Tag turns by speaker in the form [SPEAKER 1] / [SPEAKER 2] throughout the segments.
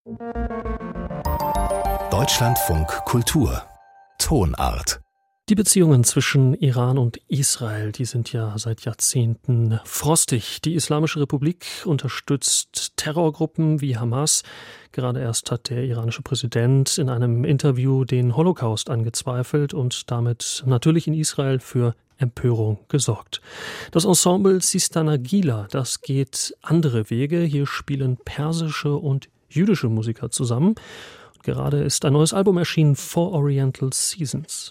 [SPEAKER 1] Deutschlandfunk Kultur Tonart.
[SPEAKER 2] Die Beziehungen zwischen Iran und Israel, die sind ja seit Jahrzehnten frostig. Die Islamische Republik unterstützt Terrorgruppen wie Hamas. Gerade erst hat der iranische Präsident in einem Interview den Holocaust angezweifelt und damit natürlich in Israel für Empörung gesorgt. Das Ensemble Sistan Agila, das geht andere Wege. Hier spielen persische und jüdische Musiker zusammen. Und gerade ist ein neues Album erschienen, Four Oriental Seasons.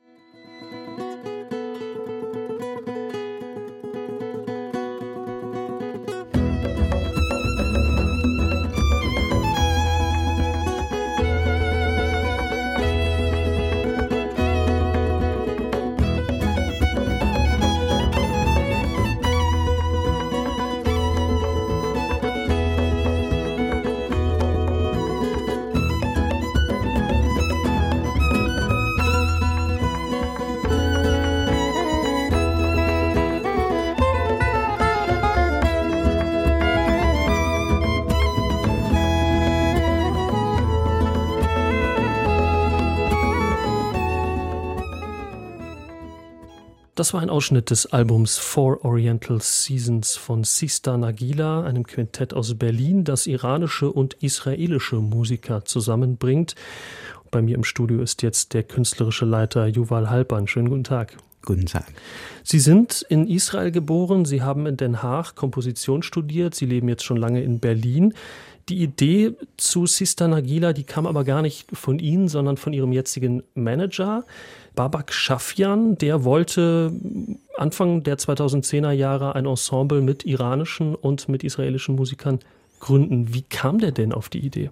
[SPEAKER 2] Das war ein Ausschnitt des Albums Four Oriental Seasons von Sistan Agila, einem Quintett aus Berlin, das iranische und israelische Musiker zusammenbringt. Bei mir im Studio ist jetzt der künstlerische Leiter Yuval Halpern. Schönen guten Tag.
[SPEAKER 3] Guten Tag.
[SPEAKER 2] Sie sind in Israel geboren, Sie haben in Den Haag Komposition studiert, Sie leben jetzt schon lange in Berlin. Die Idee zu Sistan Agila, die kam aber gar nicht von Ihnen, sondern von Ihrem jetzigen Manager, Babak Shafian. Der wollte Anfang der 2010er Jahre ein Ensemble mit iranischen und mit israelischen Musikern gründen. Wie kam der denn auf die Idee?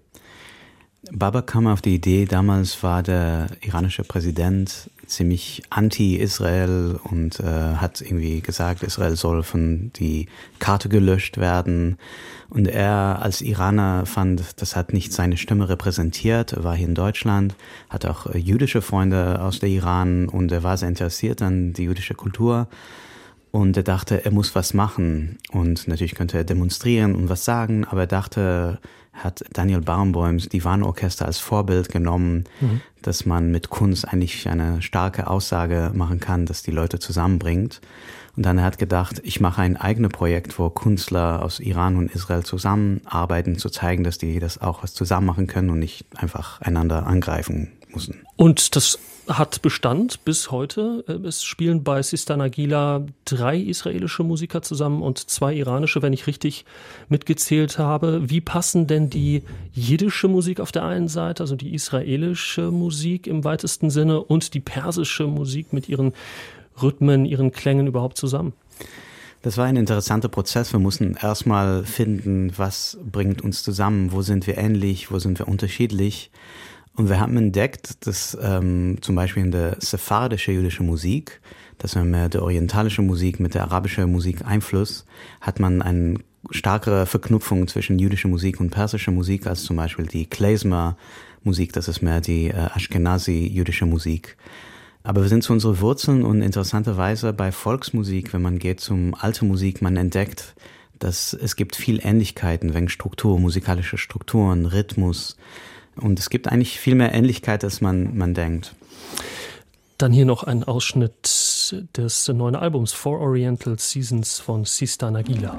[SPEAKER 3] Babak kam auf die Idee, damals war der iranische Präsident ziemlich anti-Israel und hat irgendwie gesagt, Israel soll von die Karte gelöscht werden. Und er als Iraner fand, das hat nicht seine Stimme repräsentiert. Er war hier in Deutschland, hat auch jüdische Freunde aus der Iran und er war sehr interessiert an die jüdische Kultur. Und er dachte, er muss was machen. Und natürlich könnte er demonstrieren und was sagen, aber er dachte, hat Daniel Barenboims Divan-Orchester als Vorbild genommen, dass man mit Kunst eigentlich eine starke Aussage machen kann, das die Leute zusammenbringt. Und dann hat er gedacht, ich mache ein eigenes Projekt, wo Künstler aus Iran und Israel zusammenarbeiten, zu zeigen, dass die das auch was zusammen machen können und nicht einfach einander angreifen müssen.
[SPEAKER 2] Und das hat Bestand bis heute. Es spielen bei Sistan Agila 3 israelische Musiker zusammen und 2 iranische, wenn ich richtig mitgezählt habe. Wie passen denn die jiddische Musik auf der einen Seite, also die israelische Musik im weitesten Sinne, und die persische Musik mit ihren Rhythmen, ihren Klängen überhaupt zusammen?
[SPEAKER 3] Das war ein interessanter Prozess. Wir mussten erstmal finden, was bringt uns zusammen, wo sind wir ähnlich, wo sind wir unterschiedlich. Und wir haben entdeckt, dass zum Beispiel in der sephardischen jüdischen Musik, das war mehr der orientalische Musik mit der arabischen Musik Einfluss, hat man eine stärkere Verknüpfung zwischen jüdischer Musik und persischer Musik als zum Beispiel die Klezmer-Musik, das ist mehr die Ashkenazi-jüdische Musik. Aber wir sind zu unseren Wurzeln und interessanterweise bei Volksmusik, wenn man geht zum alte Musik, man entdeckt, dass es gibt viel Ähnlichkeiten wegen Struktur, musikalische Strukturen, Rhythmus. Und es gibt eigentlich viel mehr Ähnlichkeit, als man denkt.
[SPEAKER 2] Dann hier noch ein Ausschnitt des neuen Albums Four Oriental Seasons von Sistan Agila.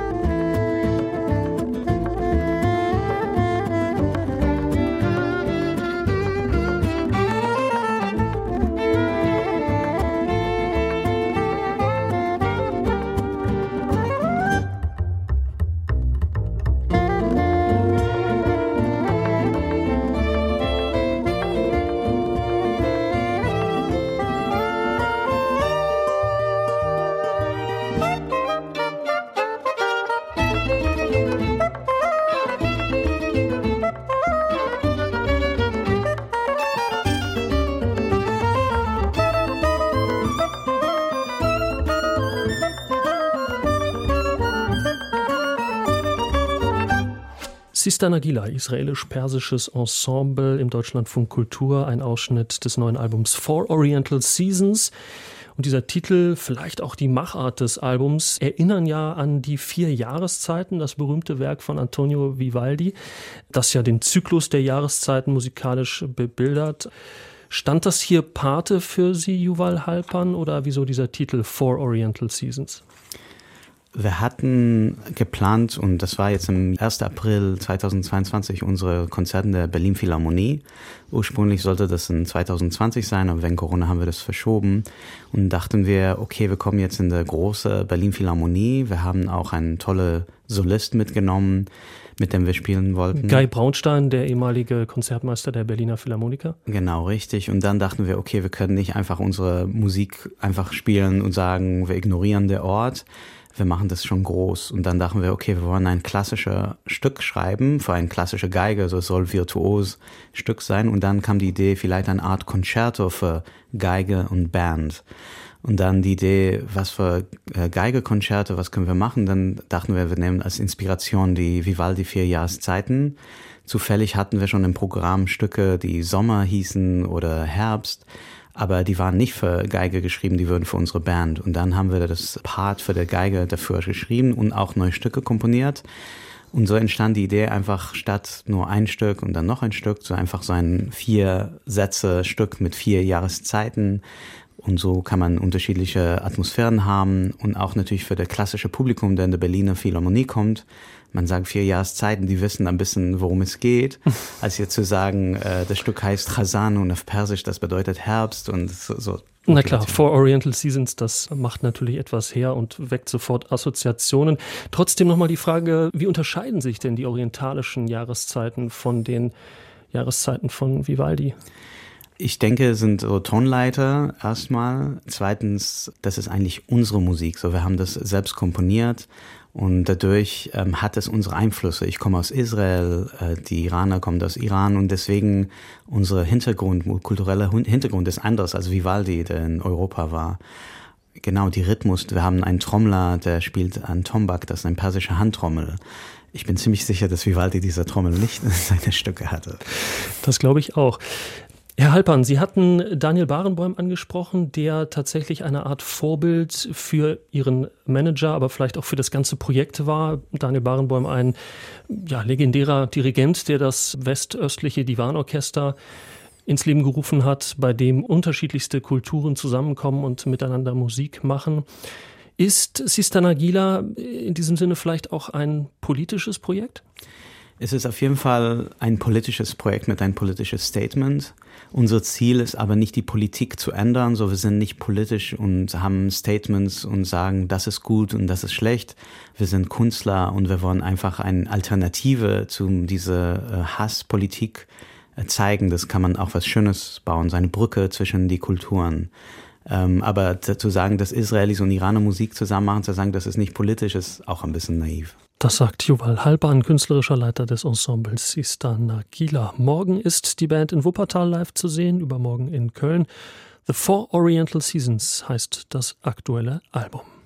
[SPEAKER 2] Sistan Agila, israelisch-persisches Ensemble im Deutschlandfunk Kultur, ein Ausschnitt des neuen Albums Four Oriental Seasons. Und dieser Titel, vielleicht auch die Machart des Albums, erinnern ja an die 4 Jahreszeiten, das berühmte Werk von Antonio Vivaldi, das ja den Zyklus der Jahreszeiten musikalisch bebildert. Stand das hier Pate für Sie, Yuval Halpern, oder wieso dieser Titel Four Oriental Seasons?
[SPEAKER 3] Wir hatten geplant, und das war jetzt am 1. April 2022, unsere Konzerte in der Berlin Philharmonie. Ursprünglich sollte das in 2020 sein, aber wegen Corona haben wir das verschoben. Und dachten wir, okay, wir kommen jetzt in die große Berlin Philharmonie. Wir haben auch einen tollen Solist mitgenommen, mit dem wir spielen wollten.
[SPEAKER 2] Guy Braunstein, der ehemalige Konzertmeister der Berliner Philharmoniker.
[SPEAKER 3] Genau, richtig. Und dann dachten wir, okay, wir können nicht einfach unsere Musik einfach spielen und sagen, wir ignorieren den Ort. Wir machen das schon groß. Und dann dachten wir, okay, wir wollen ein klassisches Stück schreiben für eine klassische Geige, also es soll virtuos Stück sein. Und dann kam die Idee, vielleicht eine Art Concerto für Geige und Band. Und dann die Idee, was für Geigekonzerte, was können wir machen? Dann dachten wir nehmen als Inspiration die Vivaldi 4 Jahreszeiten. Zufällig hatten wir schon im Programm Stücke, die Sommer hießen oder Herbst. Aber die waren nicht für Geige geschrieben, die würden für unsere Band. Und dann haben wir das Part für die Geige dafür geschrieben und auch neue Stücke komponiert. Und so entstand die Idee einfach statt nur ein Stück und dann noch ein Stück, so einfach so ein 4 Sätze Stück mit 4 Jahreszeiten. Und so kann man unterschiedliche Atmosphären haben und auch natürlich für das klassische Publikum, der in der Berliner Philharmonie kommt. Man sagt 4 Jahreszeiten, die wissen ein bisschen, worum es geht, als jetzt zu sagen, das Stück heißt Chazan und auf Persisch, das bedeutet Herbst und so.
[SPEAKER 2] Na klar, Four Oriental Seasons, das macht natürlich etwas her und weckt sofort Assoziationen. Trotzdem nochmal die Frage, wie unterscheiden sich denn die orientalischen Jahreszeiten von den Jahreszeiten von Vivaldi?
[SPEAKER 3] Ich denke, es sind so Tonleiter erstmal. Zweitens, das ist eigentlich unsere Musik. So, wir haben das selbst komponiert und dadurch hat es unsere Einflüsse. Ich komme aus Israel, die Iraner kommen aus Iran und deswegen unser kultureller Hintergrund ist anders als Vivaldi, der in Europa war. Genau, die Rhythmus. Wir haben einen Trommler, der spielt ein Tombak, das ist eine persische Handtrommel. Ich bin ziemlich sicher, dass Vivaldi diese Trommel nicht in seine Stücke hatte.
[SPEAKER 2] Das glaube ich auch. Herr Halpern, Sie hatten Daniel Barenboim angesprochen, der tatsächlich eine Art Vorbild für Ihren Manager, aber vielleicht auch für das ganze Projekt war. Daniel Barenboim, ein legendärer Dirigent, der das westöstliche Divanorchester ins Leben gerufen hat, bei dem unterschiedlichste Kulturen zusammenkommen und miteinander Musik machen. Ist Sistar Nagila in diesem Sinne vielleicht auch ein politisches Projekt?
[SPEAKER 3] Es ist auf jeden Fall ein politisches Projekt mit einem politischen Statement. Unser Ziel ist aber nicht, die Politik zu ändern. So, wir sind nicht politisch und haben Statements und sagen, das ist gut und das ist schlecht. Wir sind Künstler und wir wollen einfach eine Alternative zu dieser Hasspolitik zeigen. Das kann man auch was Schönes bauen, so eine Brücke zwischen die Kulturen. Aber zu sagen, dass Israelis und Iraner Musik zusammen machen, zu sagen, das ist nicht politisch, ist auch ein bisschen naiv.
[SPEAKER 2] Das sagt Yuval Halpern, künstlerischer Leiter des Ensembles Sistar Nagila. Morgen ist die Band in Wuppertal live zu sehen, übermorgen in Köln. The Four Oriental Seasons heißt das aktuelle Album.